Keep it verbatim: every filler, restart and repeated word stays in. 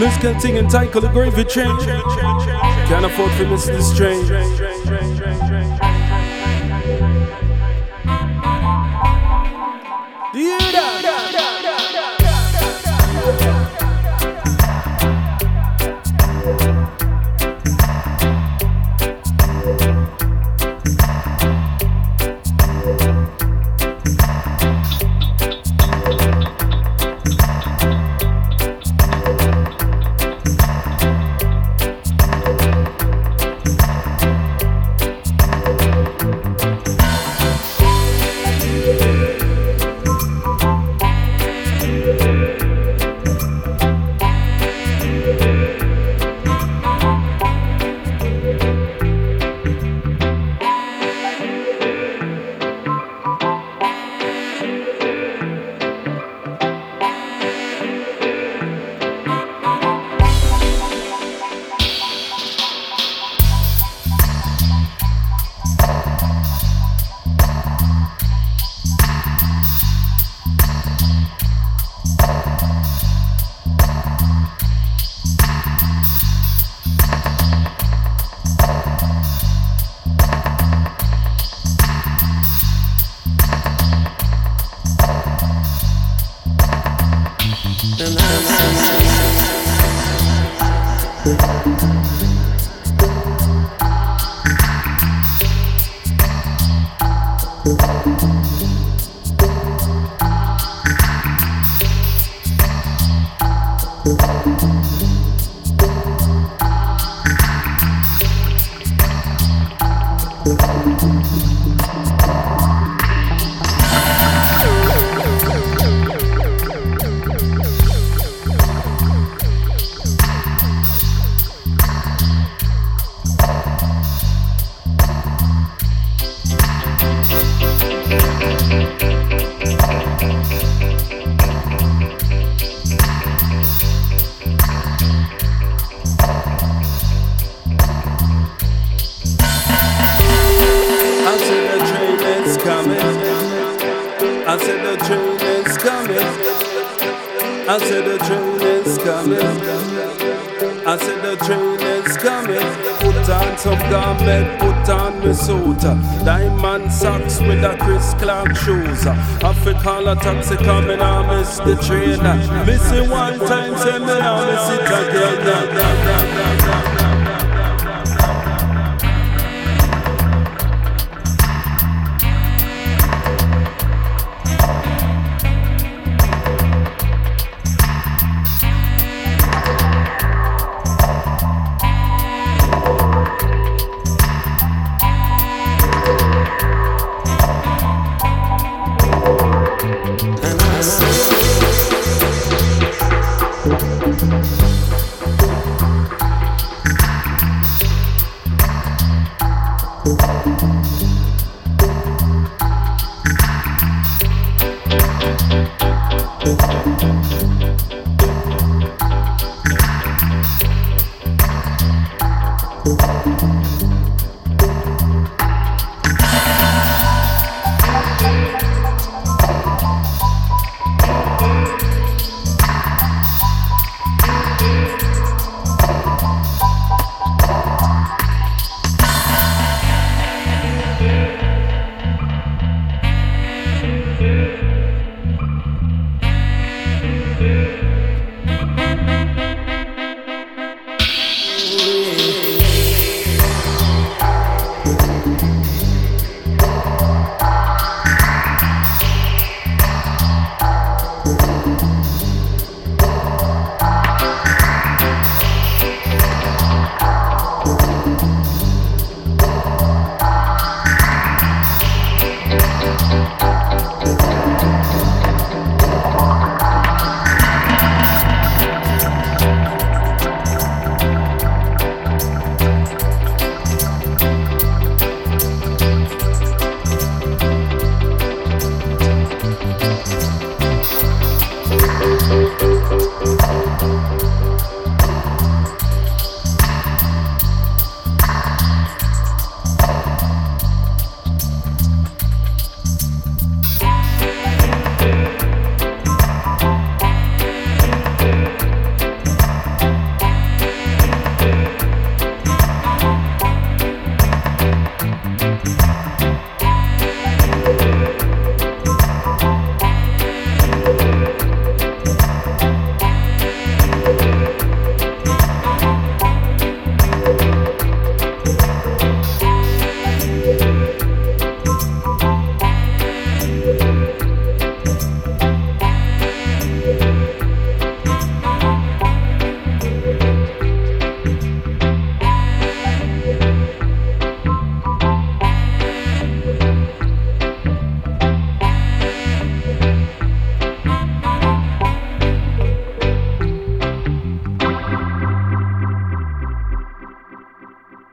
Musical thing and title the gravy train. Can't afford to miss this train. Do you hear that? I said the train is coming. I said the train is coming. I said the train is coming. Put on some garment, put on my suit. Diamond socks with a Chris Clark shoes. African a taxi coming, I miss the train. Miss it one time, say me I miss it again. We'll be right back.